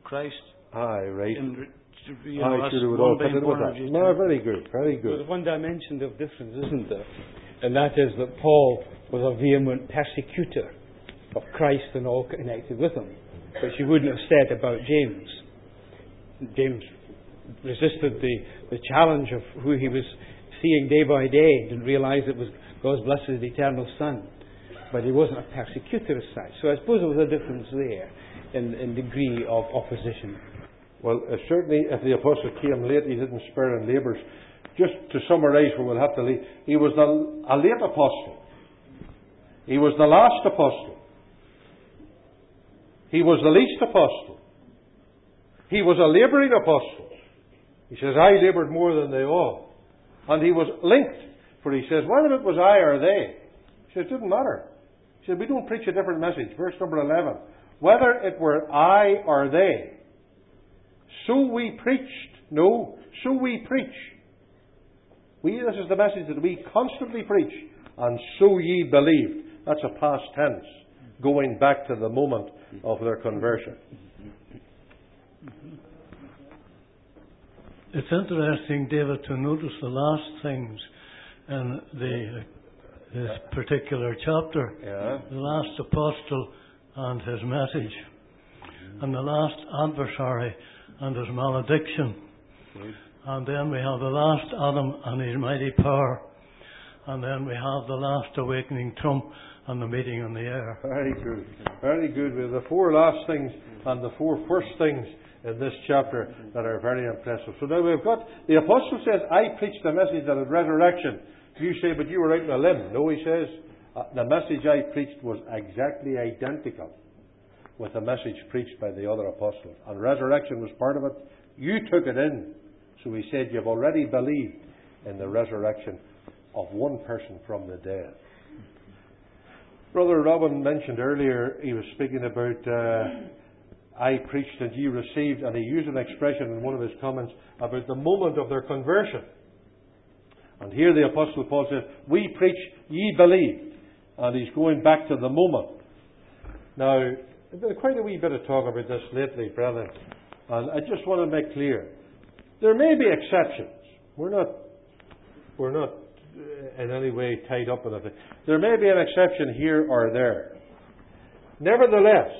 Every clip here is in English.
Christ. Aye, right. I should have all fit in with that. No, very good, very good. There's one dimension of difference, isn't there? And that is that Paul was a vehement persecutor of Christ and all connected with him, which he wouldn't have said about James. James resisted the challenge of who he was seeing day by day, didn't realise it was God's blessed eternal Son. But he wasn't a persecutor as such. So I suppose there was a difference there in degree of opposition. Well, certainly if the apostle came late, he didn't spare in labours. Just to summarise where we'll have to leave, he was a late apostle. He was the last apostle. He was the least apostle. He was a labouring apostle. He says, I laboured more than they all. And he was linked, for he says, whether it was I or they, he says, it didn't matter. He said, we don't preach a different message. Verse number 11. Whether it were I or they, so we preached. No, so we preach. This is the message that we constantly preach. And so ye believed. That's a past tense, going back to the moment of their conversion. It's interesting, David, to notice the last things in this particular chapter. Yeah. The last apostle and his message. And the last adversary and his malediction. And then we have the last Adam and his mighty power. And then we have the last awakening trump and the meeting in the air. Very good. Very good. We have the four last things and the four first things in this chapter that are very impressive. So now we've got, the apostle says, I preached the message that at resurrection. You say, but you were out on a limb. No, he says, the message I preached was exactly identical with the message preached by the other apostles. And resurrection was part of it. You took it in. So he said, you've already believed in the resurrection of one person from the dead. Brother Robin mentioned earlier, he was speaking about I preached and ye received, and he used an expression in one of his comments about the moment of their conversion. And here the Apostle Paul says, we preach, ye believe. And he's going back to the moment. Now, there's been quite a wee bit of talk about this lately, brethren. And I just want to make clear, there may be exceptions. We're not in any way tied up in it. There may be an exception here or there. Nevertheless,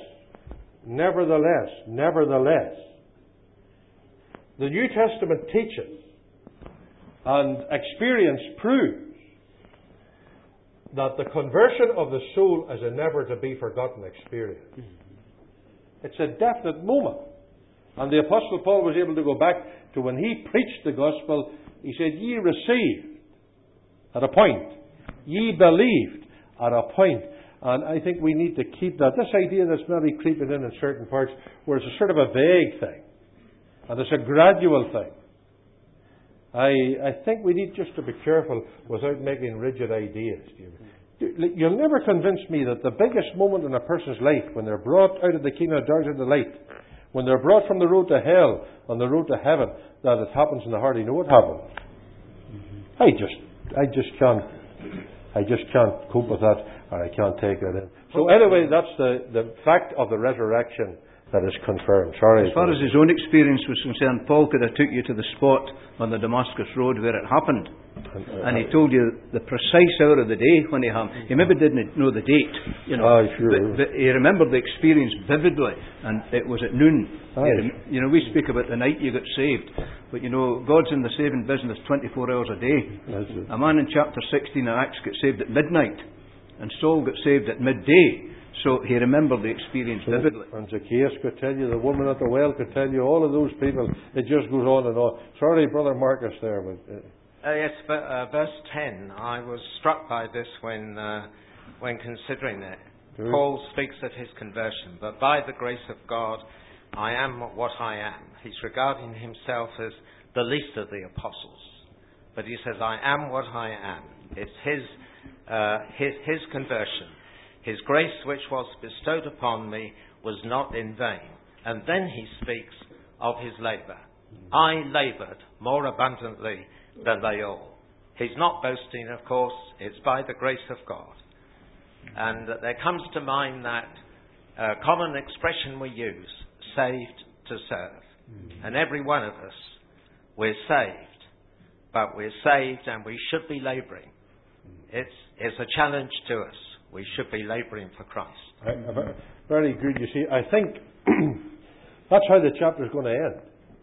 the New Testament teaches and experience proves that the conversion of the soul is a never to be forgotten experience. It's a definite moment. And the Apostle Paul was able to go back to when he preached the gospel. He said, ye received at a point. Ye believed at a point. And I think we need to keep that. This idea that's maybe creeping in certain parts where it's a sort of a vague thing. And it's a gradual thing. I think we need just to be careful without making rigid ideas. You'll never convince me that the biggest moment in a person's life, when they're brought out of the kingdom of darkness into the light, when they're brought from the road to hell on the road to heaven, that it happens in the heart. You know what happened? I just can't cope with that, or I can't take it in. So anyway, that's the fact of the resurrection that is confirmed. Sorry. As far as his own experience was concerned, Paul could have took you to the spot on the Damascus Road where it happened. And he told you the precise hour of the day when it happened. He maybe didn't know the date, sure. but he remembered the experience vividly, and it was at noon. We speak about the night you got saved, but God's in the saving business 24 hours a day. A man in chapter 16 of Acts got saved at midnight, and Saul got saved at midday. So he remembered the experience vividly. And Zacchaeus could tell you, the woman at the well could tell you, all of those people. It just goes on and on. Sorry, Brother Marcus there. But, yes, verse 10. I was struck by this when considering it. Good. Paul speaks of his conversion, but by the grace of God, I am what I am. He's regarding himself as the least of the apostles. But he says, I am what I am. It's his conversion. His grace which was bestowed upon me was not in vain. And then he speaks of his labour. I laboured more abundantly than they all. He's not boasting, of course. It's by the grace of God. And there comes to mind that common expression we use, saved to serve. And every one of us, we're saved. But we're saved and we should be labouring. It's a challenge to us. We should be labouring for Christ. Very good. You see, I think that's how the chapter is going to end.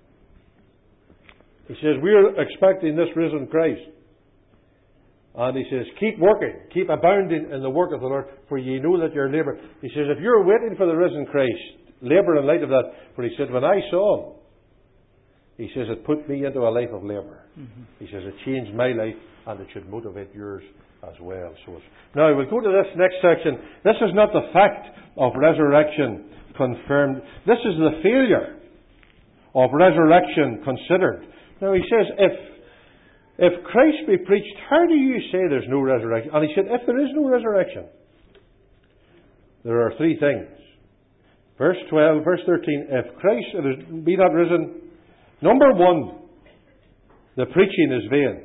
He says, we're expecting this risen Christ. And he says, keep working, keep abounding in the work of the Lord, for ye know that your labour. He says, if you're waiting for the risen Christ, labour in light of that. For he said, when I saw him, he says, it put me into a life of labour. He says, it changed my life, and it should motivate yours as well. Now, we'll go to this next section. This is not the fact of resurrection confirmed. This is the failure of resurrection considered. Now, he says, if Christ be preached, how do you say there's no resurrection? And he said, if there is no resurrection, there are three things. Verse 12, verse 13, if Christ be not risen, number one, the preaching is vain.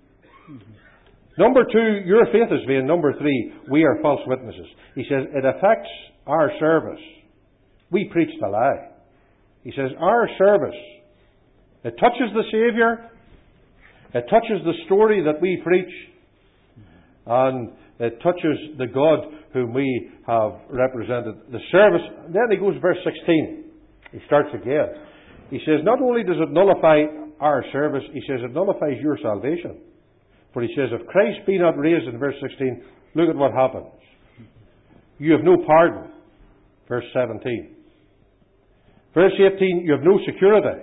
Number two, your faith is vain. Number three, we are false witnesses. He says, it affects our service. We preach the lie. He says, our service, it touches the Saviour, it touches the story that we preach, and it touches the God whom we have represented. The service, then he goes to verse 16. He starts again. He says, not only does it nullify our service, he says it nullifies your salvation. For he says, if Christ be not raised, in verse 16, look at what happens. You have no pardon. Verse 17. Verse 18, you have no security.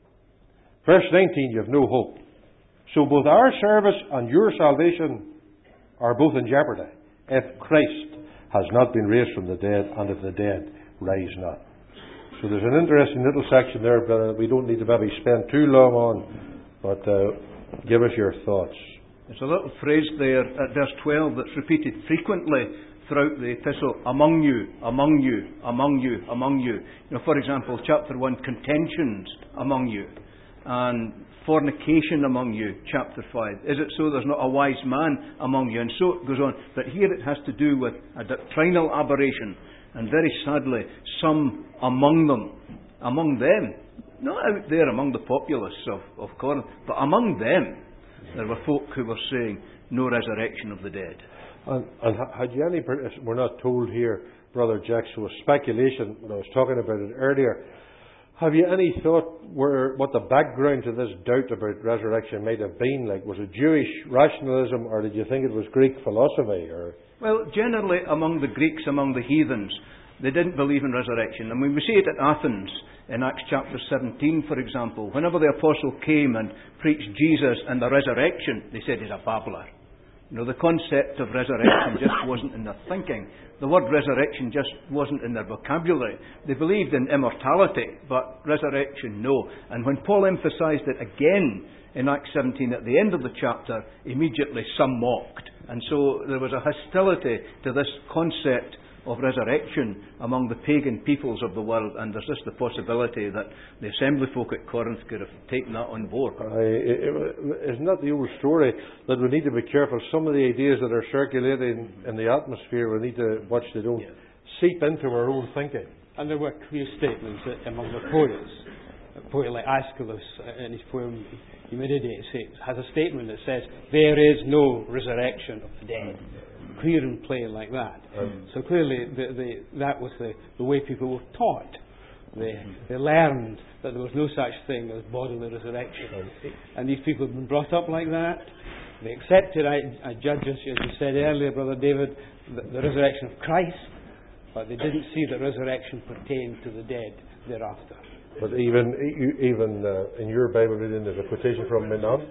Verse 19, you have no hope. So both our service and your salvation are both in jeopardy if Christ has not been raised from the dead, and if the dead rise not. So there's an interesting little section there that we don't need to maybe spend too long on, but give us your thoughts. There's a little phrase there at verse 12 that's repeated frequently throughout the epistle, among you, among you, among you, among you. You know, for example, chapter 1, contentions among you, and fornication among you, chapter 5. Is it so there's not a wise man among you? And so it goes on. But here it has to do with a doctrinal aberration. And very sadly, some among them, not out there among the populace of Corinth, but among them, there were folk who were saying, no resurrection of the dead. And had you any, we're not told here, Brother Jack, so it was speculation when I was talking about it earlier. Have you any thought what the background to this doubt about resurrection might have been? Like, was it Jewish rationalism, or did you think it was Greek philosophy? Or well, generally among the Greeks, among the heathens, they didn't believe in resurrection. And when we see it at Athens, in Acts chapter 17, for example, whenever the apostle came and preached Jesus and the resurrection, they said he's a babbler. You know, the concept of resurrection just wasn't in their thinking. The word resurrection just wasn't in their vocabulary. They believed in immortality, but resurrection, no. And when Paul emphasized it again in Acts 17 at the end of the chapter, immediately some mocked. And so there was a hostility to this concept of resurrection among the pagan peoples of the world, and there's just the possibility that the assembly folk at Corinth could have taken that on board. Isn't that the old story that we need to be careful? Some of the ideas that are circulating in the atmosphere, we need to watch they don't seep into our own thinking. And there were clear statements among the poets. A poet like Aeschylus, in his poem Eumenides, has a statement that says, there is no resurrection of the dead. Clear and plain like that. So clearly that was the way people were taught. They learned that there was no such thing as bodily resurrection. And these people have been brought up like that. They accepted, I judge, as you said earlier, Brother David, the resurrection of Christ, but they didn't see that resurrection pertained to the dead thereafter. But even in your Bible reading, there's a quotation from Menander.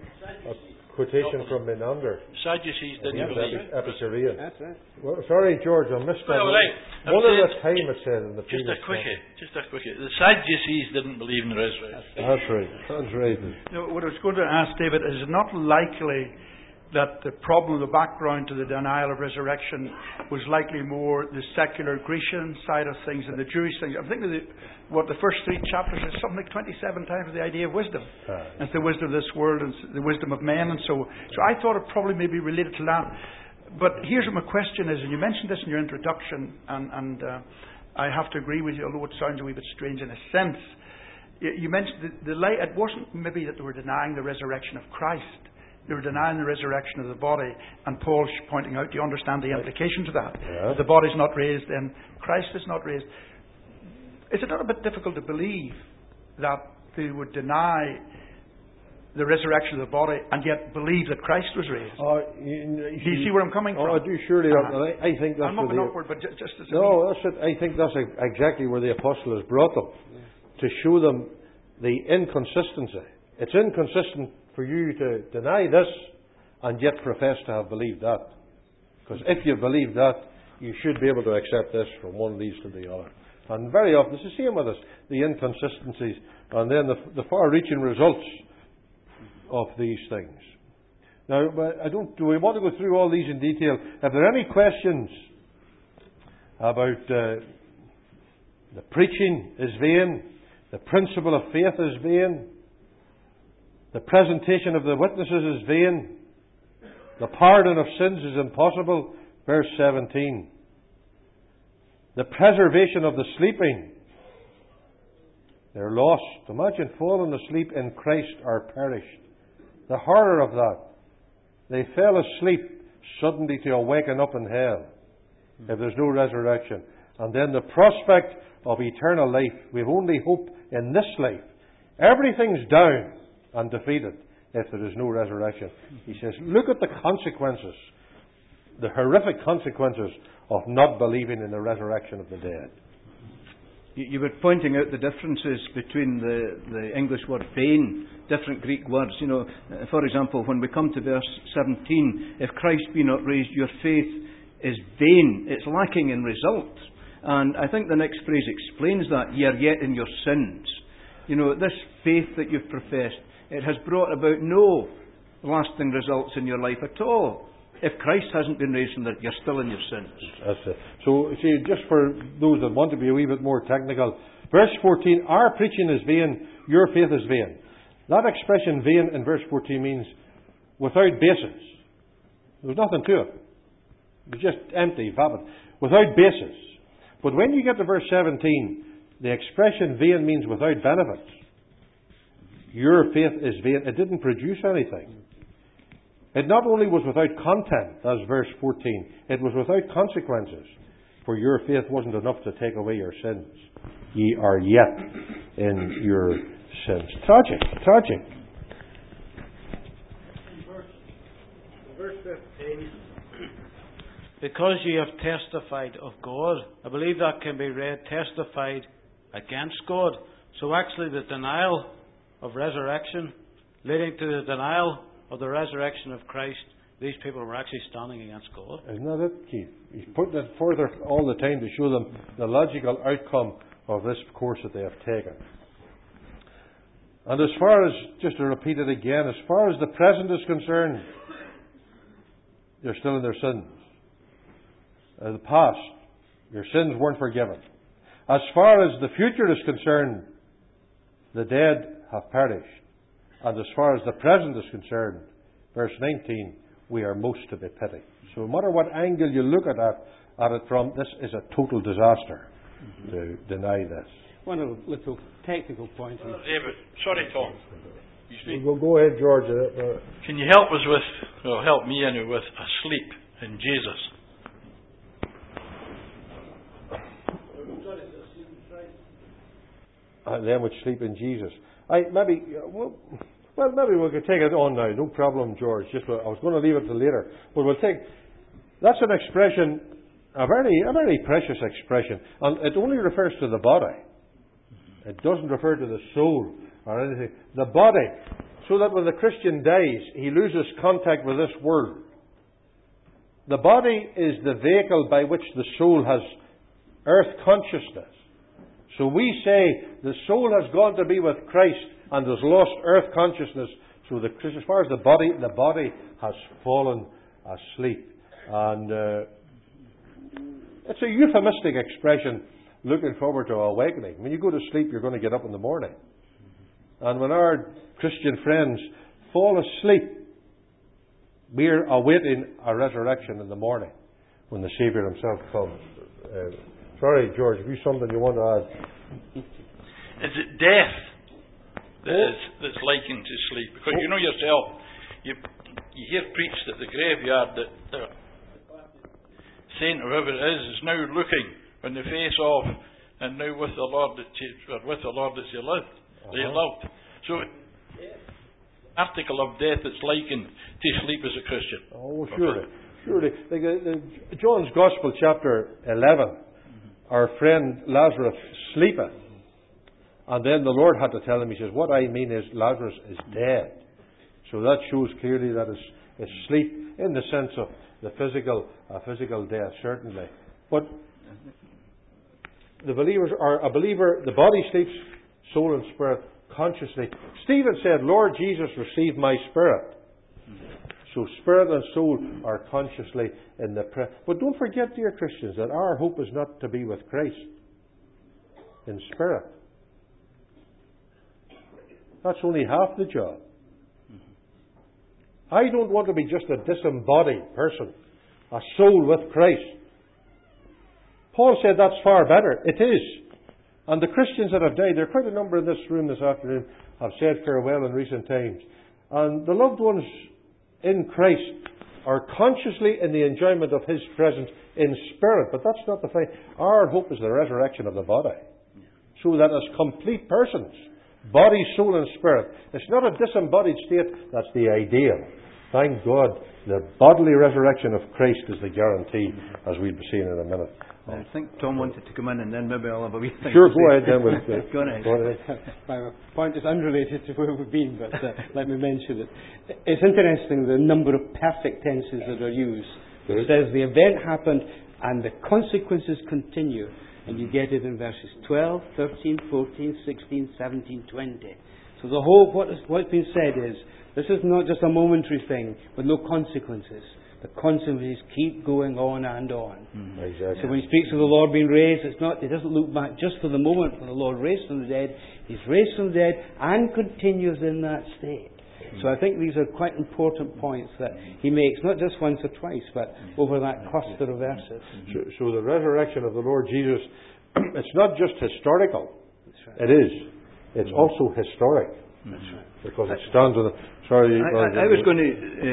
Sadducees didn't believe. Epicurean. That's right. Well, sorry, George, I missed that. Well, right. One at a time, it said in the Just previous a quickie. The Sadducees didn't believe in the resurrection. That's right. No, what I was going to ask, David, is it not likely that the problem, the background to the denial of resurrection was likely more the secular Grecian side of things than the Jewish things? I'm thinking that the first 3 chapters is something like 27 times the idea of wisdom. It's the wisdom of this world and the wisdom of men, and so I thought it probably may be related to that. But here's what my question is, and you mentioned this in your introduction, and I have to agree with you, although it sounds a wee bit strange in a sense. You mentioned the light. It wasn't maybe that they were denying the resurrection of Christ. They were denying the resurrection of the body. And Paul's pointing out, do you understand the implications of that? Yeah. If the body's not raised, then Christ is not raised. Is it not a bit difficult to believe that they would deny the resurrection of the body and yet believe that Christ was raised? Do you see where I'm coming from? I do, surely. I think that's I'm not going upward, but just as that's it. I think that's exactly where the apostle has brought them, to show them the inconsistency. It's inconsistent for you to deny this and yet profess to have believed that. Because if you believe that, you should be able to accept this from one of these to the other. And very often it's the same with us, the inconsistencies and then the far-reaching results of these things. Now, do we want to go through all these in detail? If there are any questions about the preaching is vain, the principle of faith is vain, the presentation of the witnesses is vain, the pardon of sins is impossible, verse 17. The preservation of the sleeping, they're lost. Imagine falling asleep in Christ or perished. The horror of that. They fell asleep suddenly to awaken up in hell if there's no resurrection. And then the prospect of eternal life. We've only hope in this life. Everything's down and defeated if there is no resurrection. He says, look at the consequences, the horrific consequences of not believing in the resurrection of the dead. You were pointing out the differences between the English word vain, different Greek words. For example, when we come to verse 17, if Christ be not raised, your faith is vain. It's lacking in result. And I think the next phrase explains that. Ye are yet in your sins. This faith that you've professed, it has brought about no lasting results in your life at all. If Christ hasn't been raised from the dead, you're still in your sins. That's it. So, see, just for those that want to be a wee bit more technical, verse 14, our preaching is vain, your faith is vain. That expression vain in verse 14 means without basis. There's nothing to it. It's just empty, vapid. Without basis. But when you get to verse 17, the expression vain means without benefit. Your faith is vain. It didn't produce anything. It not only was without content, as verse 14, it was without consequences. For your faith wasn't enough to take away your sins. Ye are yet in your sins. Tragic. Verse 15. Because ye have testified of God. I believe that can be read, testified against God. So actually the denial of resurrection, leading to the denial of the resurrection of Christ, these people were actually standing against God. Isn't that it, Keith? He's putting it further all the time to show them the logical outcome of this course that they have taken. And as far as, just to repeat it again, as far as the present is concerned, they're still in their sins. The past, your sins weren't forgiven. As far as the future is concerned, the dead have perished. And as far as the present is concerned, verse 19, we are most to be pitied. So no matter what angle you look at it from, this is a total disaster to deny this. One little technical point. David, sorry, Tom. You speak. Go ahead, George. Can you help us help me anyway, with asleep in Jesus? And them which sleep in Jesus. Maybe we could take it on now. No problem, George. I was going to leave it till later, but that's an expression, a very precious expression, and it only refers to the body. It doesn't refer to the soul or anything. The body, so that when the Christian dies, he loses contact with this world. The body is the vehicle by which the soul has earth consciousness. So we say the soul has gone to be with Christ and has lost earth consciousness. So as far as the body has fallen asleep. And it's a euphemistic expression, looking forward to awakening. When you go to sleep, you're going to get up in the morning. And when our Christian friends fall asleep, we're awaiting a resurrection in the morning when the Saviour himself comes. Sorry, George, have you something you want to add? Is it death that's likened to sleep. Because you know yourself, you hear preached at the graveyard that the saint, whoever it is now looking on the face of, and now with the Lord that you loved. They loved. So, article of death that's likened to sleep as a Christian. Oh, surely. Like, John's Gospel, chapter 11, our friend Lazarus sleepeth. And then the Lord had to tell him, he says, what I mean is Lazarus is dead. So that shows clearly that it's sleep in the sense of the physical death, certainly. But the believer, the body sleeps, soul and spirit consciously. Stephen said, Lord Jesus, receive my spirit. So spirit and soul are consciously in the presence. But don't forget, dear Christians, that our hope is not to be with Christ in spirit. That's only half the job. I don't want to be just a disembodied person, a soul with Christ. Paul said that's far better. It is. And the Christians that have died, there are quite a number in this room this afternoon, have said farewell in recent times. And the loved ones in Christ are consciously in the enjoyment of His presence in spirit. But that's not the thing. Our hope is the resurrection of the body. So that as complete persons, body, soul and spirit. It's not a disembodied state. That's the ideal. Thank God, the bodily resurrection of Christ is the guarantee, as we'll be seeing in a minute. I think Tom wanted to come in, and then maybe I'll have a wee thing. Sure, go ahead then. Go ahead. My point is unrelated to where we've been, but let me mention it. It's interesting the number of perfect tenses that are used. It says the event happened and the consequences continue. And you get it in verses 12, 13, 14, 16, 17, 20. So the whole, what's been said is, this is not just a momentary thing with no consequences. The consequences keep going on and on. Exactly. So when he speaks of the Lord being raised, it doesn't look back just for the moment when the Lord raised from the dead. He's raised from the dead and continues in that state. So I think these are quite important points that he makes, not just once or twice, but over that cluster of verses. So the resurrection of the Lord Jesus, it's not just historical. Right. It is. It's also historic. That's right. Because it stands on the... Sorry. I was going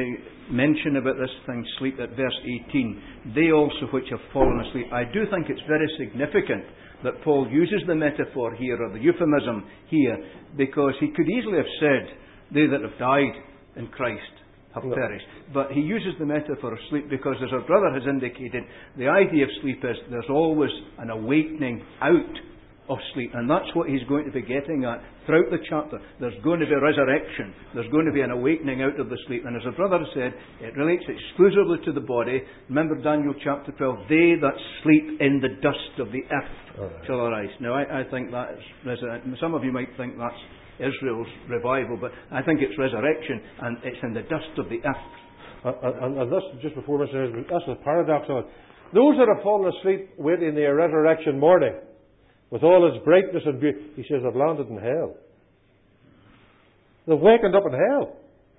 to mention about this thing, sleep, at verse 18. They also which have fallen asleep. I do think it's very significant that Paul uses the metaphor here, or the euphemism here, because he could easily have said, they that have died in Christ have perished. But he uses the metaphor of sleep because, as our brother has indicated, the idea of sleep is there's always an awakening out of sleep. And that's what he's going to be getting at throughout the chapter. There's going to be a resurrection. There's going to be an awakening out of the sleep. And as our brother said, it relates exclusively to the body. Remember Daniel chapter 12, they that sleep in the dust of the earth shall arise. Now I think that is some of you might think that's Israel's revival, but I think it's resurrection, and it's in the dust of the earth. And this, just before Mr. Ezra, that's the paradox of it. Those that have fallen asleep waiting the resurrection morning, with all its brightness and beauty, he says, have landed in hell. They've wakened up in hell.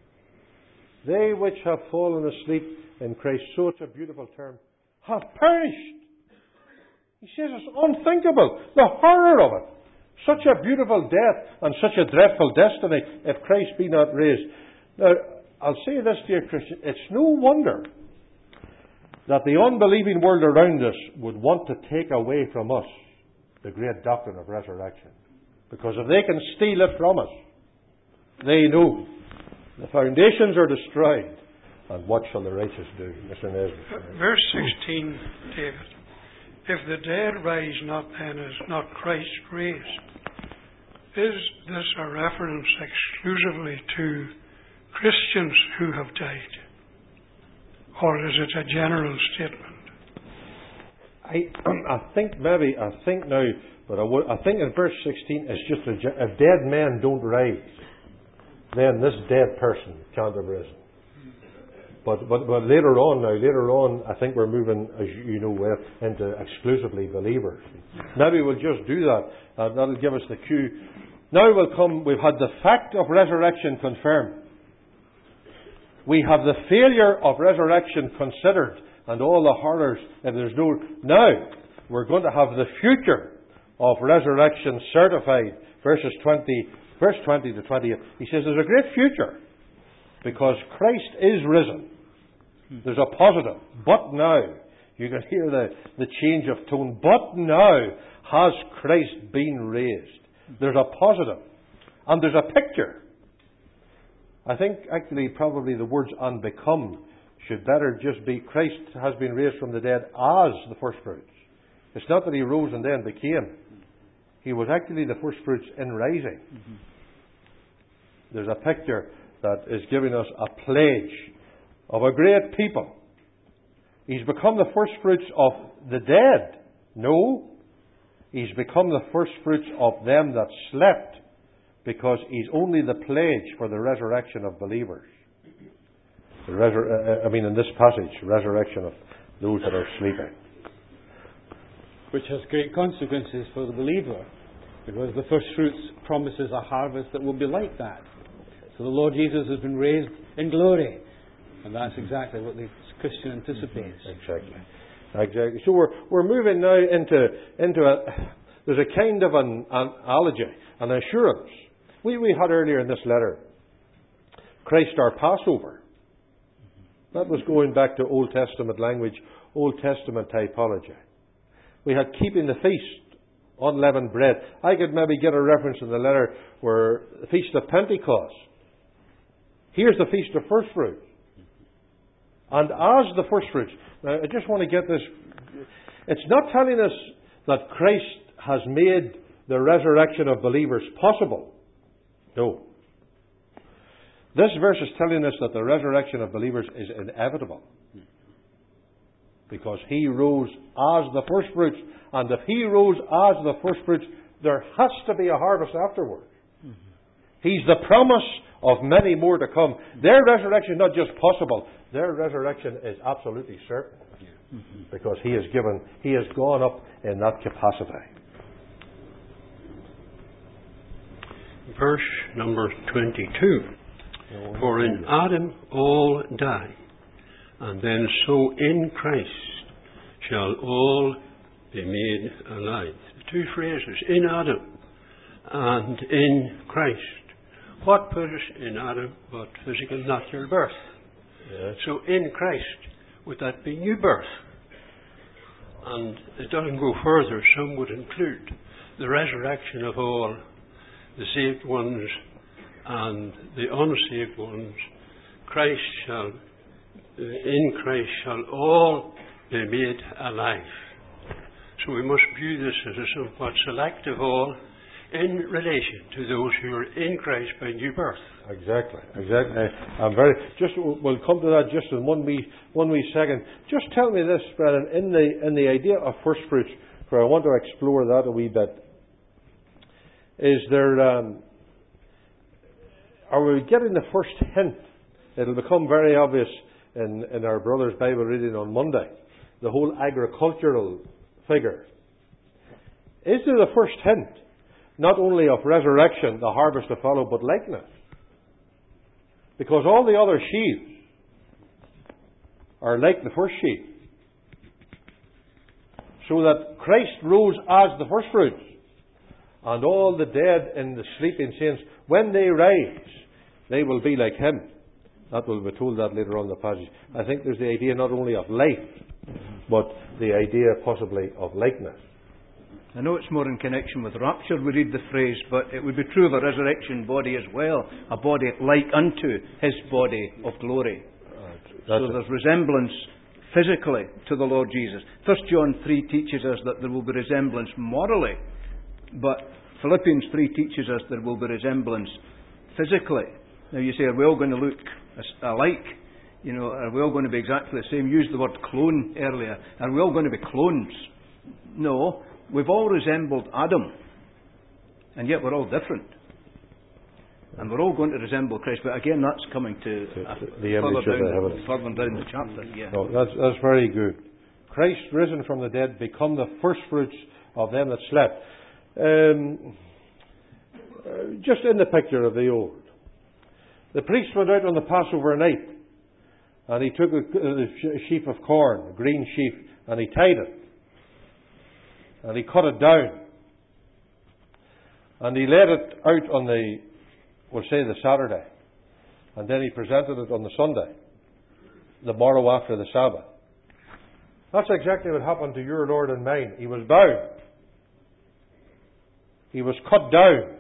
They which have fallen asleep in Christ, so it's a beautiful term, have perished. He says it's unthinkable, the horror of it. Such a beautiful death and such a dreadful destiny if Christ be not raised. Now, I'll say this, dear Christian, it's no wonder that the unbelieving world around us would want to take away from us the great doctrine of resurrection. Because if they can steal it from us, they know the foundations are destroyed. And what shall the righteous do? Mr. Nesbitt. Verse 16, David. If the dead rise not, then is not Christ raised. Is this a reference exclusively to Christians who have died? Or is it a general statement? I think now, but I think in verse 16 it's just if dead men don't rise, then this dead person can't have risen. But later on, I think we're moving, as you know well, into exclusively believers. Maybe we'll just do that. That'll give us the cue. Now we've had the fact of resurrection confirmed. We have the failure of resurrection considered, and all the horrors, and there's no... Now, we're going to have the future of resurrection certified verse 20 to 28, he says there's a great future because Christ is risen. There's a positive. But now, you can hear the change of tone. But now has Christ been raised. There's a positive. And there's a picture. I think actually probably the words "and become" should better just be Christ has been raised from the dead as the first fruits. It's not that he rose and then became. He was actually the first fruits in rising. There's a picture that is giving us a pledge of a great people. He's become the first fruits of the dead. No. He's become the first fruits of them that slept, because he's only the pledge for the resurrection of believers. In this passage, resurrection of those that are sleeping. Which has great consequences for the believer, because the first fruits promises a harvest that will be like that. So the Lord Jesus has been raised in glory, and that's exactly what the Christian anticipates. Exactly. So we're moving now into there's a kind of an analogy, an assurance. We had earlier in this letter, Christ our Passover. That was going back to Old Testament language, Old Testament typology. We had keeping the feast, unleavened bread. I could maybe get a reference in the letter where the Feast of Pentecost. Here's the Feast of First Fruits. And as the first fruits. Now, I just want to get this. It's not telling us that Christ has made the resurrection of believers possible. No. This verse is telling us that the resurrection of believers is inevitable. Because he rose as the first fruits. And if he rose as the first fruits, there has to be a harvest afterwards. He's the promise of many more to come. Their resurrection is not just possible, their resurrection is absolutely certain. Because he has gone up in that capacity. Verse number 22. For in Adam all die, and then so in Christ shall all be made alive. The two phrases, in Adam and in Christ. What put us in Adam but physical natural birth? Yes. So in Christ, would that be new birth? And it doesn't go further. Some would include the resurrection of all the saved ones and the unsaved ones. In Christ shall all be made alive. So we must view this as a somewhat selective all in relation to those who are in Christ by new birth. Exactly. We'll come to that just in one wee second. Just tell me this, brethren, in the idea of first fruits, where I want to explore that a wee bit. Is there? Are we getting the first hint? It'll become very obvious in our brother's Bible reading on Monday. The whole agricultural figure. Is there the first hint? Not only of resurrection, the harvest to follow, but likeness. Because all the other sheaves are like the first sheaf. So that Christ rose as the first fruits. And all the dead and the sleeping saints, when they rise, they will be like him. That will be told that later on in the passage. I think there's the idea not only of life, but the idea possibly of likeness. I know it's more in connection with rapture we read the phrase, but it would be true of a resurrection body as well, a body like unto his body of glory. So there's resemblance physically to the Lord Jesus. 1 John 3 teaches us that there will be resemblance morally, but Philippians 3 teaches us there will be resemblance physically. Now you say, are we all going to look alike? Are we all going to be exactly the same? You used the word clone earlier. Are we all going to be clones? No. We've all resembled Adam, and yet we're all different. And we're all going to resemble Christ. But again, that's coming to the image of the heavens. Further down the chapter. Yeah. No, that's very good. Christ risen from the dead, become the first fruits of them that slept. Just in the picture of the old. The priest went out on the Passover night, and he took a sheaf of corn, a green sheaf, and he tied it. And he cut it down. And he laid it out on we'll say the Saturday. And then he presented it on the Sunday, the morrow after the Sabbath. That's exactly what happened to your Lord and mine. He was bound. He was cut down.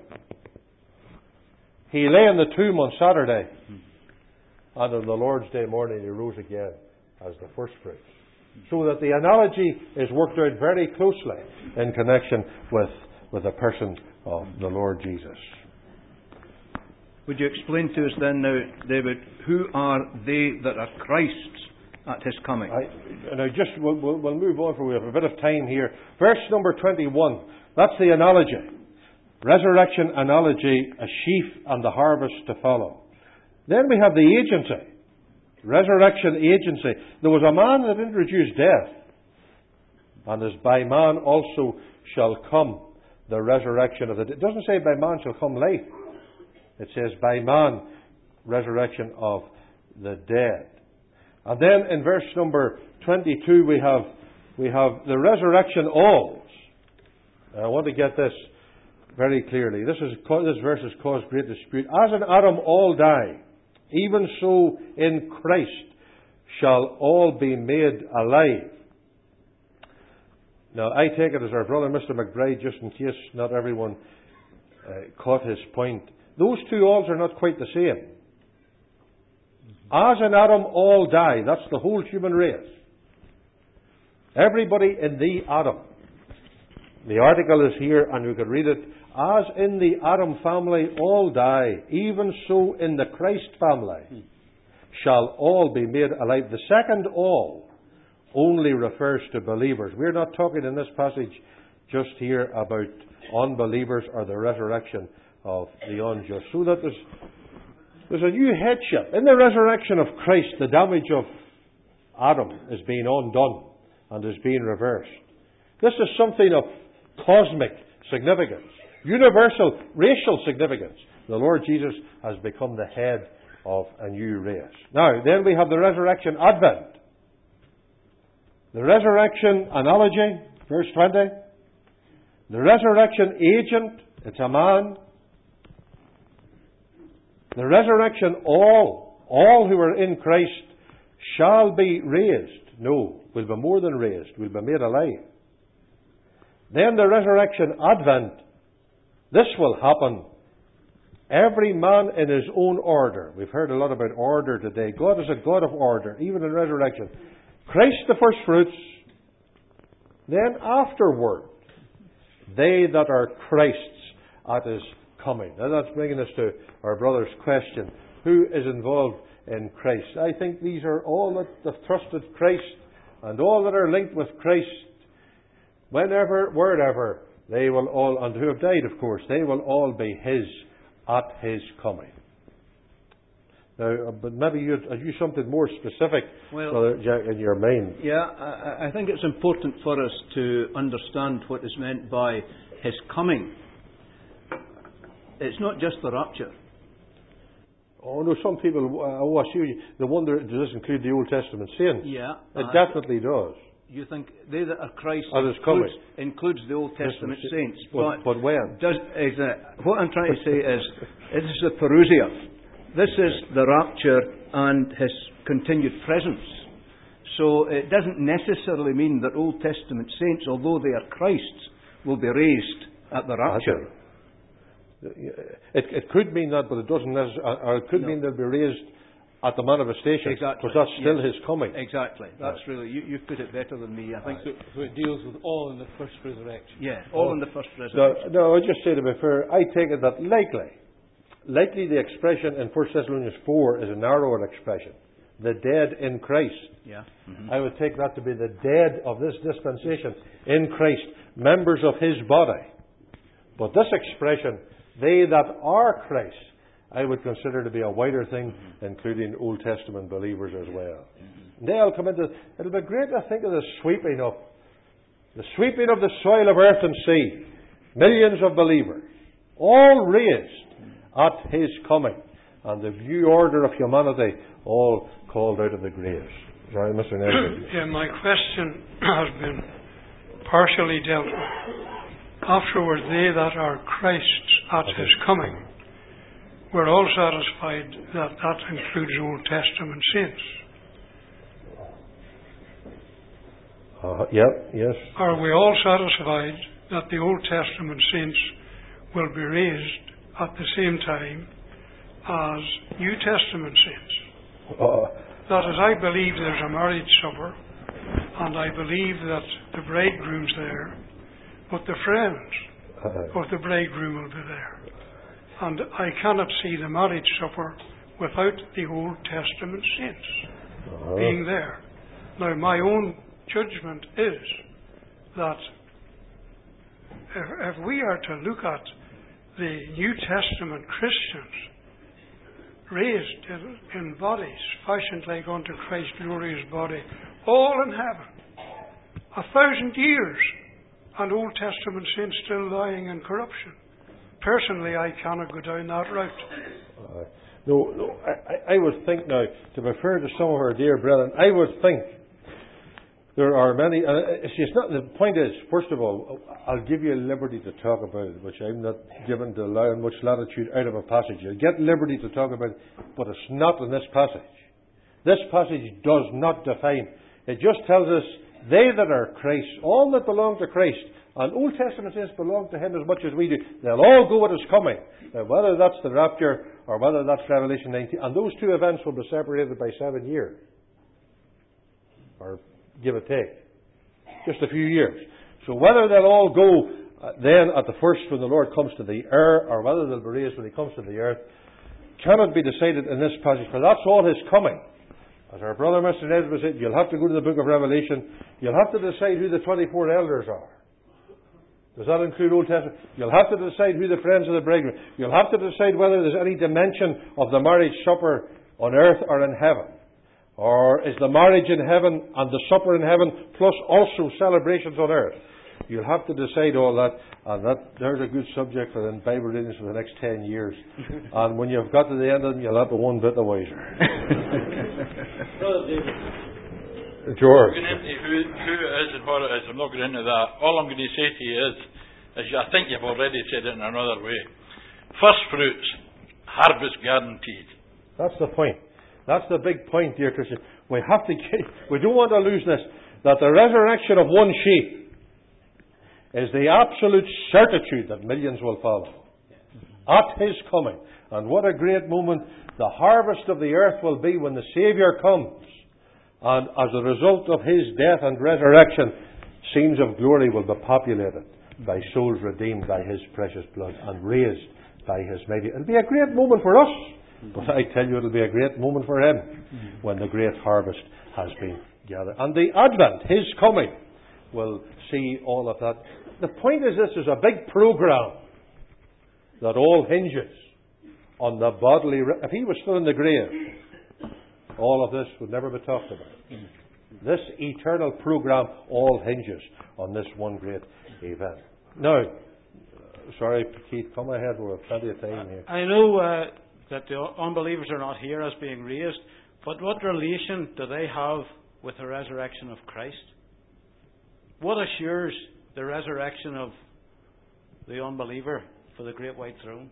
He lay in the tomb on Saturday. And on the Lord's Day morning he rose again as the first fruits. So that the analogy is worked out very closely in connection with the person of the Lord Jesus. Would you explain to us then now, David, who are they that are Christ's at His coming? We'll move on, for we have a bit of time here. Verse number 21, that's the analogy. Resurrection analogy, a sheaf and the harvest to follow. Then we have the agency. Resurrection agency. There was a man that introduced death. And as by man also shall come the resurrection of the dead. It doesn't say by man shall come life. It says by man, resurrection of the dead. And then in verse number 22 we have the resurrection alls. I want to get this very clearly. This verse has caused great dispute. As in Adam all die, even so in Christ shall all be made alive. Now I take it as our brother Mr. McBride, just in case not everyone caught his point. Those two alls are not quite the same. As in Adam all die, that's the whole human race. Everybody in the Adam. The article is here and you can read it. As in the Adam family all die, even so in the Christ family shall all be made alive. The second all only refers to believers. We're not talking in this passage just here about unbelievers or the resurrection of the unjust. So that there's a new headship. In the resurrection of Christ, the damage of Adam is being undone and is being reversed. This is something of cosmic significance, universal racial significance. The Lord Jesus has become the head of a new race. Now, then we have the resurrection advent. The resurrection analogy, verse 20. The resurrection agent, it's a man. The resurrection all who are in Christ shall be raised. No, will be more than raised, will be made alive. Then the resurrection advent. This will happen. Every man in his own order. We've heard a lot about order today. God is a God of order, even in resurrection. Christ the first fruits. Then afterward, they that are Christ's at His coming. Now that's bringing us to our brother's question. Who is involved in Christ? I think these are all that have trusted Christ and all that are linked with Christ. Whenever, wherever, they will all, and who have died, of course, they will all be His at His coming. Now, but maybe you something more specific, Brother Jack, in your mind. Yeah, I think it's important for us to understand what is meant by His coming. It's not just the rapture. Oh no, some people, I see, they wonder, does this include the Old Testament saints? Yeah. It definitely does. You think they that are Christ includes the Old Testament saints. But when? What I'm trying to say is, this is the parousia. This is the rapture and His continued presence. So it doesn't necessarily mean that Old Testament saints, although they are Christ's, will be raised at the rapture. It could mean that, but it doesn't necessarily. Or it could mean they'll be raised at the manifestation. Exactly. Because that's still His coming. Exactly. That's really, you put it better than me, I think. So it deals with all in the first resurrection. Yeah, all in the first resurrection. No, I'll just say to be fair, I take it that likely the expression in 1 Thessalonians 4 is a narrower expression. The dead in Christ. Yeah. Mm-hmm. I would take that to be the dead of this dispensation in Christ, members of His body. But this expression, they that are Christ, I would consider to be a wider thing, including Old Testament believers as well. They'll come into. It'll be great to think of the sweeping of the soil of earth and sea. Millions of believers, all raised at His coming, and the new order of humanity all called out of the graves. Sorry, Mr. Nelson. Yeah, my question has been partially dealt with. afterward they that are Christ's at his coming, we're all satisfied that that includes Old Testament saints. Yes. Are we all satisfied that the Old Testament saints will be raised at the same time as New Testament saints? That is, I believe there's a marriage supper, and I believe that the bridegroom's there, but the friends of the bridegroom will be there. And I cannot see the marriage supper without the Old Testament saints being there. Now, my own judgment is that if we are to look at the New Testament Christians raised in bodies fashioned like unto Christ's glorious body, all in heaven, 1,000 years, and Old Testament saints still lying in corruption. Personally, I cannot go down that route. No, I would think now, to be fair to some of our dear brethren, I would think there are many. It's not. The point is, first of all, I'll give you liberty to talk about it, which I'm not given to allowing much latitude out of a passage. You'll get liberty to talk about it, but it's not in this passage. This passage does not define. It just tells us they that are Christ, all that belong to Christ, and Old Testament saints belong to Him as much as we do. They'll all go at His coming. Now, whether that's the rapture or whether that's Revelation 19, and those two events will be separated by 7 years, or give or take, just a few years. So whether they'll all go then at the first when the Lord comes to the earth, or whether they'll be raised when He comes to the earth, cannot be decided in this passage, for that's all His coming. As our brother Mr. Nesbitt said, you'll have to go to the book of Revelation. You'll have to decide who the 24 elders are. Does that include Old Testament? You'll have to decide who the friends of the bridegroom. You'll have to decide whether there's any dimension of the marriage supper on earth or in heaven. Or is the marriage in heaven and the supper in heaven plus also celebrations on earth? You'll have to decide all that, and there's a good subject for the Bible readings for the next 10 years. And when you've got to the end of them, you'll have the one bit the wiser. Brother David. George. Going into who it is and what it is, I'm not going into that. All I'm going to say to you is I think you've already said it in another way. First fruits, harvest guaranteed. That's the point. That's the big point, dear Christian. We don't want to lose this, that the resurrection of one sheep is the absolute certitude that millions will follow at His coming. And what a great moment the harvest of the earth will be when the Saviour comes. And as a result of His death and resurrection, scenes of glory will be populated by souls redeemed by His precious blood and raised by His mighty. It'll be a great moment for us, but I tell you it'll be a great moment for Him when the great harvest has been gathered. And the Advent, His coming, will see all of that. The point is this is a big program that all hinges on the bodily... If He was still in the grave, all of this would never be talked about. This eternal program all hinges on this one great event. Now, sorry, Keith, come ahead. We have plenty of time here. I know that the unbelievers are not here as being raised, but what relation do they have with the resurrection of Christ? What assures the resurrection of the unbeliever for the great white throne?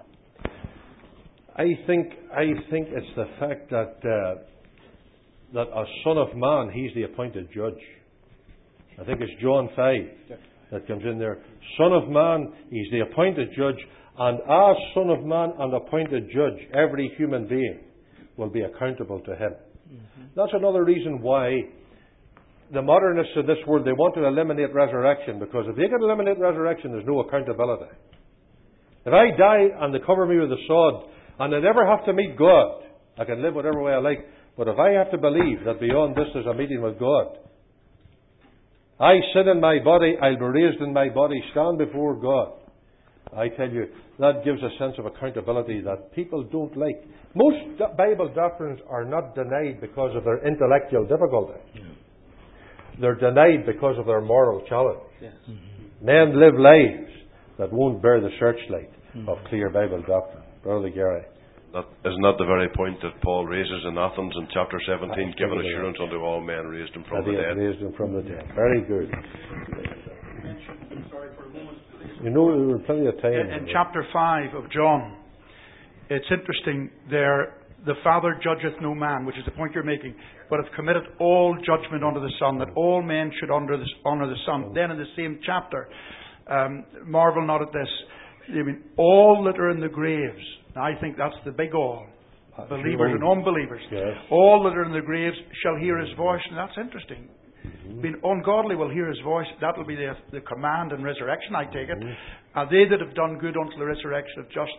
I think it's the fact that as Son of Man, He's the appointed judge. I think it's John 5 that comes in there. Son of Man, He's the appointed judge, and as Son of Man and appointed judge, every human being will be accountable to Him. Mm-hmm. That's another reason why the modernists of this world, they want to eliminate resurrection, because if they can eliminate resurrection, there's no accountability. If I die and they cover me with a sod, and I never have to meet God, I can live whatever way I like, but if I have to believe that beyond this there's a meeting with God, I sin in my body, I'll be raised in my body, stand before God. I tell you, that gives a sense of accountability that people don't like. Most Bible doctrines are not denied because of their intellectual difficulty. They're denied because of their moral challenge. Yes. Mm-hmm. Men live lives that won't bear the searchlight of clear Bible doctrine. Brother Gary. Isn't that the very point that Paul raises in Athens in chapter 17? Give an assurance unto all men, raised Him from the dead. Raised Him from the dead. Very good. Sorry for a moment. You know, there was plenty of time. In chapter 5 of John, it's interesting there, the Father judgeth no man, which is the point you're making, but hath committed all judgment unto the Son, that all men should honour the Son. Then in the same chapter, marvel not at this, I mean, all that are in the graves. Now I think that's the big all. Believers and unbelievers. Yes. All that are in the graves shall hear his voice. And that's interesting. Being ungodly will hear his voice. That will be the command and resurrection, I take it. They that have done good unto the resurrection of just,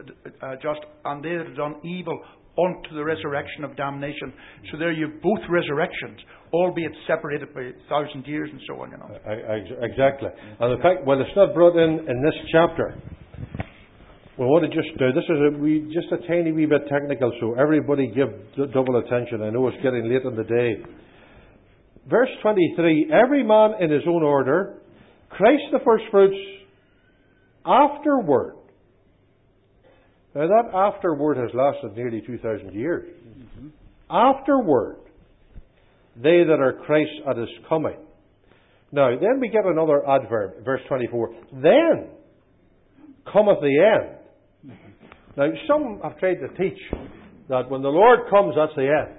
and they that have done evil unto the resurrection of damnation. So there you have both resurrections, albeit separated by 1,000 years and so on, you know. Exactly. And in fact, well, it's not brought in this chapter. We want to just do this is just a tiny wee bit technical, so everybody give double attention. I know it's getting late in the day. Verse 23: every man in his own order, Christ the firstfruits, afterward. Now that afterward has lasted nearly 2,000 years. Afterward, they that are Christ at his coming. Now, then we get another adverb, verse 24. Then cometh the end. Now, some have tried to teach that when the Lord comes, that's the end.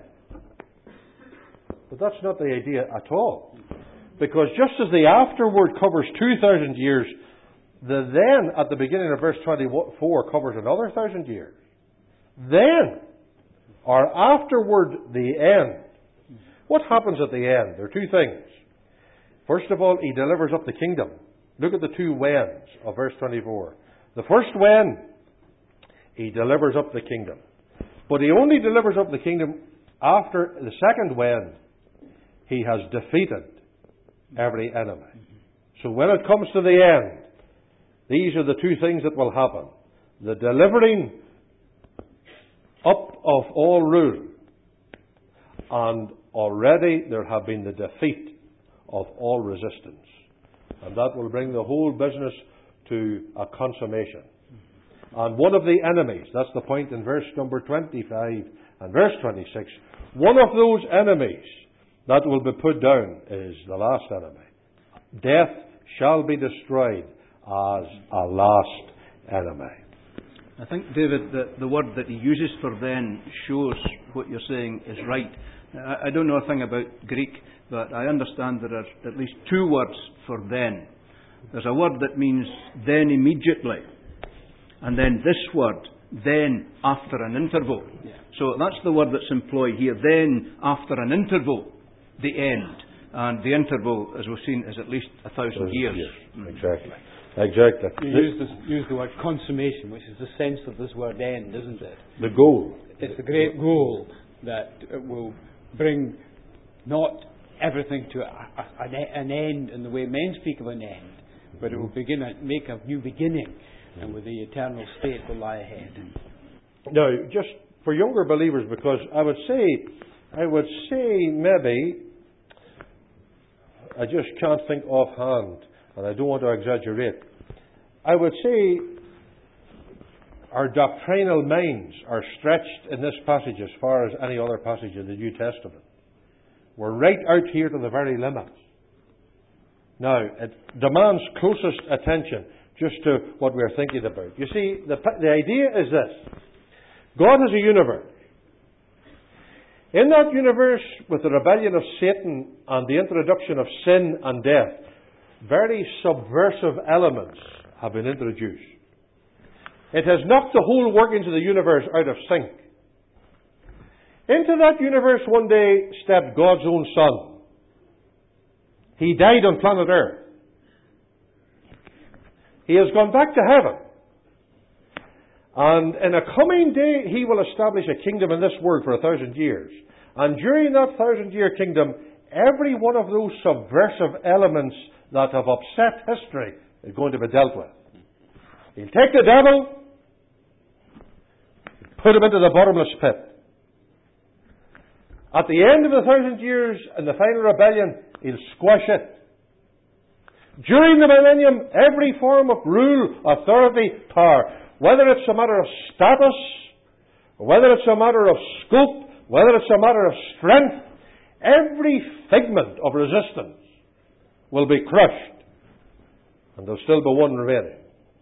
But that's not the idea at all. Because just as the afterward covers 2,000 years, the then at the beginning of verse 24 covers another 1,000 years. Then, or afterward, the end. What happens at the end? There are two things. First of all, he delivers up the kingdom. Look at the two whens of verse 24. The first when, he delivers up the kingdom. But he only delivers up the kingdom after the second when he has defeated every enemy. So when it comes to the end, these are the two things that will happen. The delivering up of all rule, and already there have been the defeat of all resistance. And that will bring the whole business to a consummation. And one of the enemies, that's the point in verse number 25 and verse 26, one of those enemies that will be put down is the last enemy. Death shall be destroyed as a last enemy. I think, David, that the word that he uses for then shows what you're saying is right. I don't know a thing about Greek, but I understand there are at least two words for then. There's a word that means then immediately, and then this word, then after an interval. Yeah. So that's the word that's employed here, then after an interval, the end. And the interval, as we've seen, is at least 1,000 years. Exactly. You use the word consummation, which is the sense of this word end, isn't it? The goal. It's the great goal that will bring not everything to an end in the way men speak of an end, but it will make a new beginning, and with the eternal state will lie ahead. Now, just for younger believers, because I would say maybe, I just can't think offhand, and I don't want to exaggerate. I would say our doctrinal minds are stretched in this passage as far as any other passage in the New Testament. We're right out here to the very limits. Now, it demands closest attention just to what we're thinking about. You see, the idea is this. God has a universe. In that universe, with the rebellion of Satan and the introduction of sin and death, very subversive elements have been introduced. It has knocked the whole workings of the universe out of sync. Into that universe one day stepped God's own Son. He died on planet Earth. He has gone back to heaven. And in a coming day, He will establish a kingdom in this world for 1,000 years. And during that 1,000-year kingdom, every one of those subversive elements that have upset history is going to be dealt with. He'll take the devil, put him into the bottomless pit. At the end of the 1,000 years, in the final rebellion, he'll squash it. During the millennium, every form of rule, authority, power, whether it's a matter of status, whether it's a matter of scope, whether it's a matter of strength, every figment of resistance will be crushed. And there'll still be one remaining.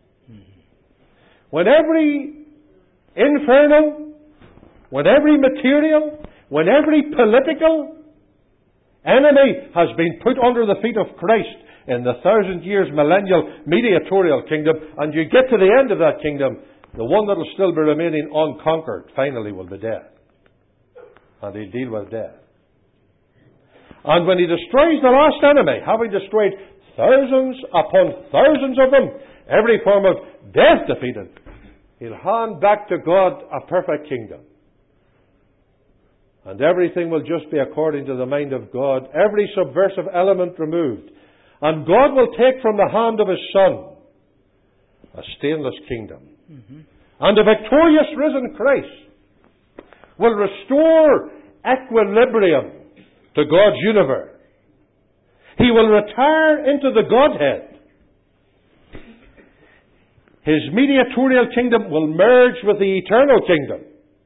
When every infernal, when every material, when every political enemy has been put under the feet of Christ in the 1,000 years millennial mediatorial kingdom, and you get to the end of that kingdom, the one that will still be remaining unconquered finally will be death. And he'll deal with death. And when he destroys the last enemy, having destroyed thousands upon thousands of them, every form of death defeated, he'll hand back to God a perfect kingdom. And everything will just be according to the mind of God, every subversive element removed. And God will take from the hand of His Son a stainless kingdom. And the victorious risen Christ will restore equilibrium to God's universe. He will retire into the Godhead. His mediatorial kingdom will merge with the eternal kingdom.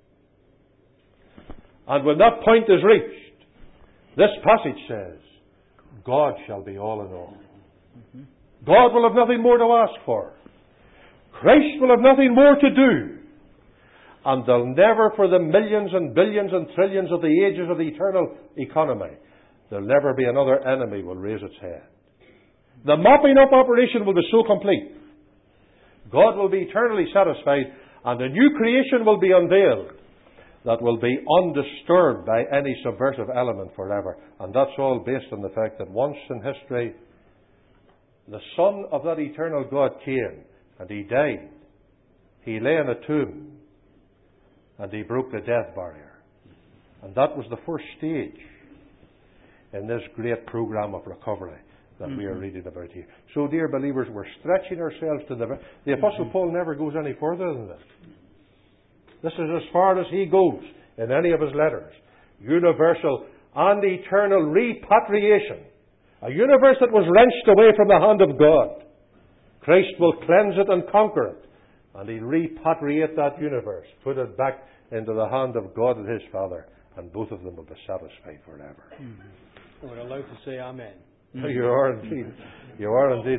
And when that point is reached, this passage says, God shall be all in all. God will have nothing more to ask for. Christ will have nothing more to do. And there'll never, for the millions and billions and trillions of the ages of the eternal economy, there'll never be another enemy will raise its head. The mopping up operation will be so complete. God will be eternally satisfied, and a new creation will be unveiled that will be undisturbed by any subversive element forever. And that's all based on the fact that once in history, the Son of that eternal God came, and He died. He lay in a tomb, and He broke the death barrier. And that was the first stage in this great program of recovery that we are reading about here. So, dear believers, we're stretching ourselves to the Apostle Paul never goes any further than this. This is as far as he goes in any of his letters. Universal and eternal repatriation. A universe that was wrenched away from the hand of God. Christ will cleanse it and conquer it. And He'll repatriate that universe, put it back into the hand of God and His Father, and both of them will be satisfied forever. We're allowed to say Amen. You are indeed. You are indeed.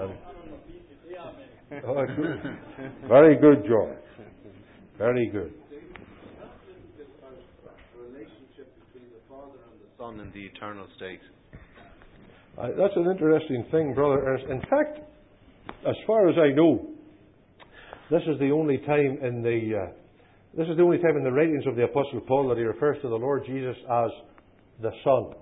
Oh, good. Very good, George. Very good. The relationship between the Father and the Son in the eternal state. That's an interesting thing, Brother Ernest. In fact, as far as I know, this is the only time in the writings of the Apostle Paul that he refers to the Lord Jesus as the Son.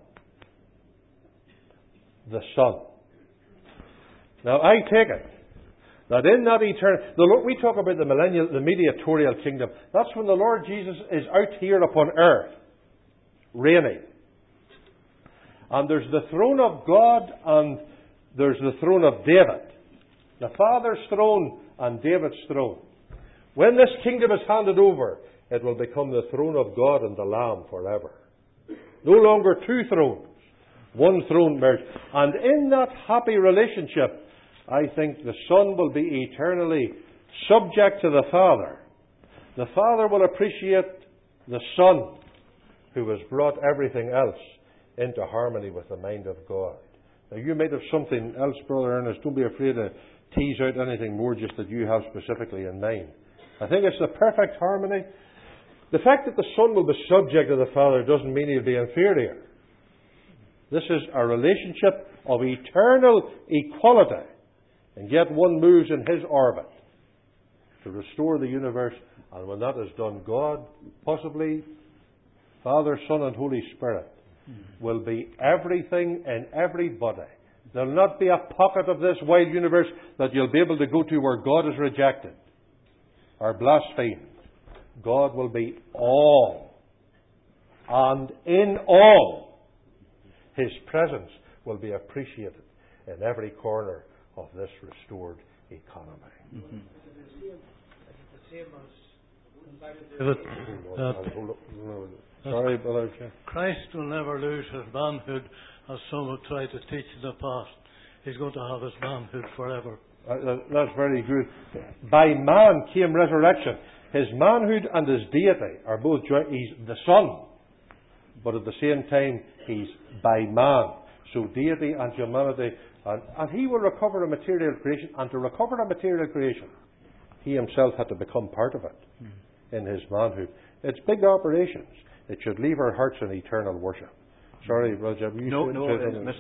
The Son. Now, I take it that in that eternal, we talk about the mediatorial kingdom. That's when the Lord Jesus is out here upon earth, reigning. And there's the throne of God and there's the throne of David. The Father's throne and David's throne. When this kingdom is handed over, it will become the throne of God and the Lamb forever. No longer two thrones. One throne merged. And in that happy relationship, I think the Son will be eternally subject to the Father. The Father will appreciate the Son, who has brought everything else into harmony with the mind of God. Now, you might have something else, Brother Ernest. Don't be afraid to tease out anything more just that you have specifically in mind. I think it's the perfect harmony. The fact that the Son will be subject to the Father doesn't mean He'll be inferior. This is a relationship of eternal equality. And yet one moves in His orbit to restore the universe. And when that is done, God, possibly Father, Son and Holy Spirit, will be everything and everybody. There will not be a pocket of this wide universe that you'll be able to go to where God is rejected or blasphemed. God will be all. And in all, His presence will be appreciated in every corner of this restored economy. Sorry, Brother Jim. Christ will never lose His manhood, as some have tried to teach in the past. He's going to have His manhood forever. That's very good. By man came resurrection. His manhood and His deity are both joint. He's the Son, but at the same time He's by man. So deity and humanity And he will recover a material creation. And to recover a material creation, he himself had to become part of it in his manhood. It's big operations. It should leave our hearts in eternal worship. Sorry, Roger. No, Elwood. In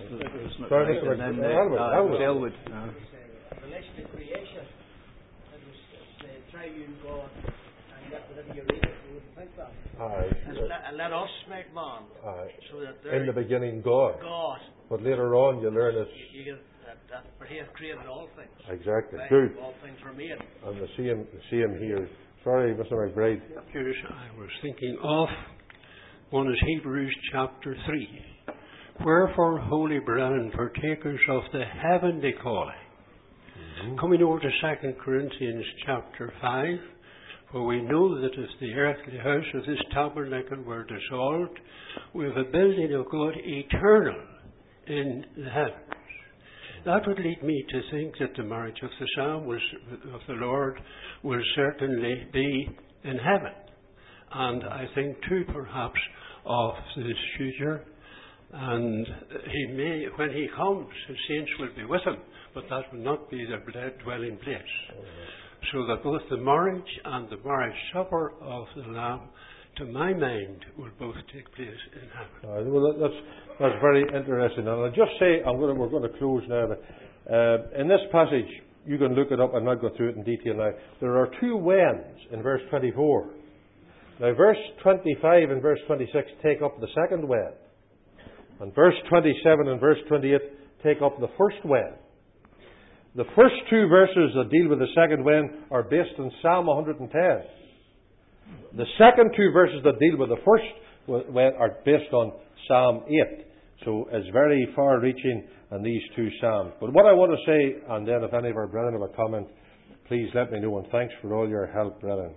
relation to creation, it was the triune God, and yet whenever you read it, you wouldn't think that. And let us make man. So that in the beginning, God. But later on, you learn it's... that he hath created all things. Exactly. Good. All things were made. And the same here. Sorry, Mr. McBride. Yes, I was thinking of one is Hebrews chapter 3. Wherefore, holy brethren, partakers of the heavenly calling. Coming over to 2 Corinthians chapter 5, for we know that if the earthly house of this tabernacle were dissolved, we have a building of God eternal in the heavens. That would lead me to think that the marriage of the Psalm of the Lord will certainly be in heaven. And I think too perhaps of this future. And he may, when he comes, his saints will be with him, but that will not be their dwelling place. So that both the marriage and the marriage supper of the Lamb, to my mind, will both take place in heaven. Well, that's very interesting. And I'll just say, we're going to close now. In this passage, you can look it up and not go through it in detail now. There are two whens in verse 24. Now, verse 25 and verse 26 take up the second wen. And verse 27 and verse 28 take up the first wen. The first two verses that deal with the second wen are based on Psalm 110. The second two verses that deal with the first wen are based on Psalm 8. So it's very far-reaching in these two psalms. But what I want to say, and then if any of our brethren have a comment, please let me know. And thanks for all your help, brethren.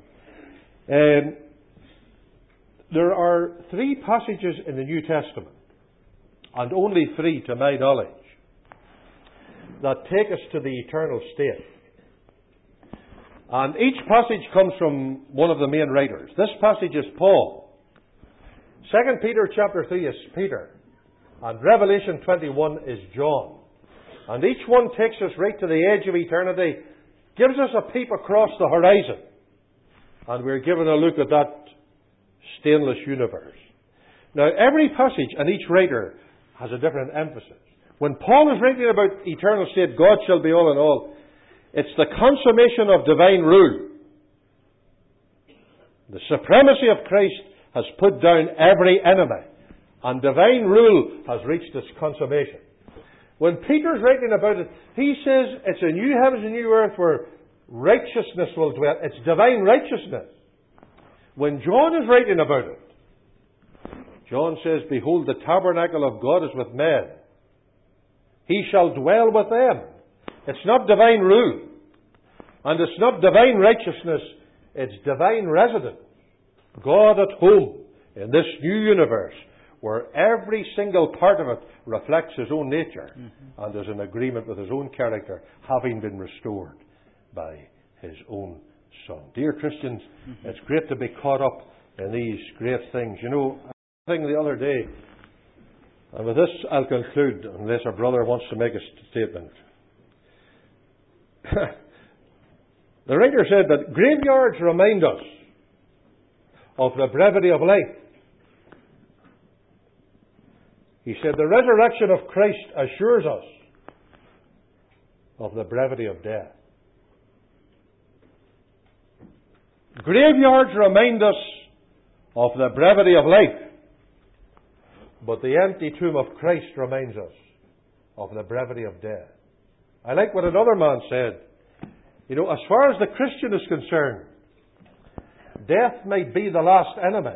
There are three passages in the New Testament, and only three to my knowledge, that take us to the eternal state. And each passage comes from one of the main writers. This passage is Paul. 2 Peter chapter 3 is Peter. And Revelation 21 is John. And each one takes us right to the edge of eternity, gives us a peep across the horizon. And we're given a look at that stainless universe. Now, every passage and each writer has a different emphasis. When Paul is writing about eternal state, God shall be all in all, it's the consummation of divine rule. The supremacy of Christ has put down every enemy, and divine rule has reached its consummation. When Peter's writing about it, he says it's a new heavens and new earth where righteousness will dwell. It's divine righteousness. When John is writing about it, John says, behold, the tabernacle of God is with men. He shall dwell with them. It's not divine rule. And it's not divine righteousness. It's divine residence. God at home in this new universe where every single part of it reflects His own nature and is in agreement with His own character, having been restored by His own Son. Dear Christians, it's great to be caught up in these great things. You know, I was thinking the other day, and with this I'll conclude, unless our brother wants to make a statement. The writer said that graveyards remind us of the brevity of life. He said the resurrection of Christ assures us of the brevity of death. Graveyards remind us of the brevity of life. But the empty tomb of Christ reminds us of the brevity of death. I like what another man said. You know, as far as the Christian is concerned, death might be the last enemy,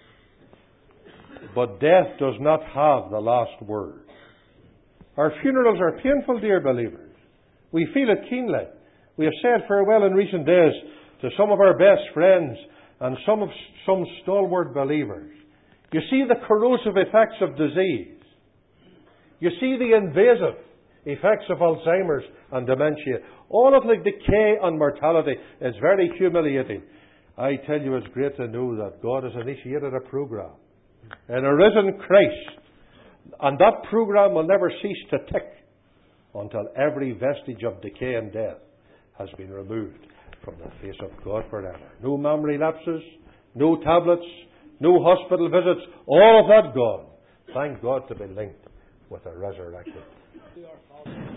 but death does not have the last word. Our funerals are painful, dear believers. We feel it keenly. We have said farewell in recent days to some of our best friends and some stalwart believers. You see the corrosive effects of disease. You see the invasive effects of Alzheimer's and dementia. All of the decay and mortality is very humiliating. I tell you, it's great to know that God has initiated a program in a risen Christ. And that program will never cease to tick until every vestige of decay and death has been removed from the face of God forever. No memory lapses, no tablets, no hospital visits, all of that gone. Thank God to be linked with a resurrected